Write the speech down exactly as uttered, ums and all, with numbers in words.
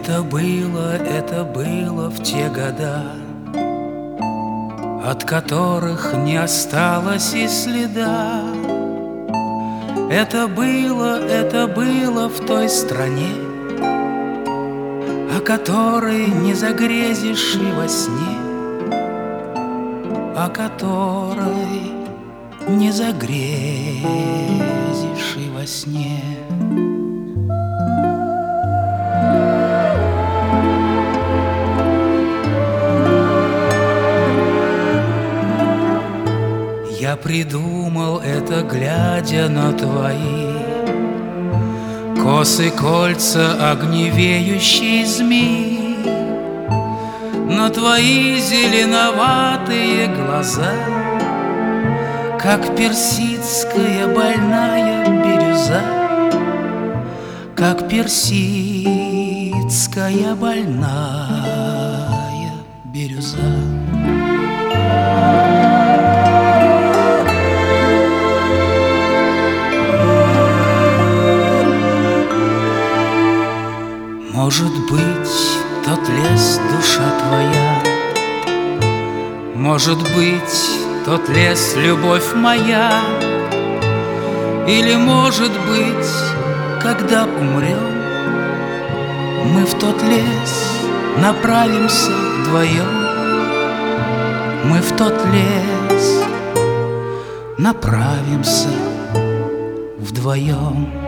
Это было, это было в те года, от которых не осталось и следа. Это было, это было в той стране, о которой не загрезишь и во сне, о которой не загрезишь и во сне. Я придумал это, глядя на твои косы, кольца, огневеющие змеи, на твои зеленоватые глаза, как персидская больная бирюза, как персидская больная бирюза. Может быть, тот лес — душа твоя, может быть, тот лес — любовь моя, или, может быть, когда умрем, мы в тот лес направимся вдвоем, мы в тот лес направимся вдвоем.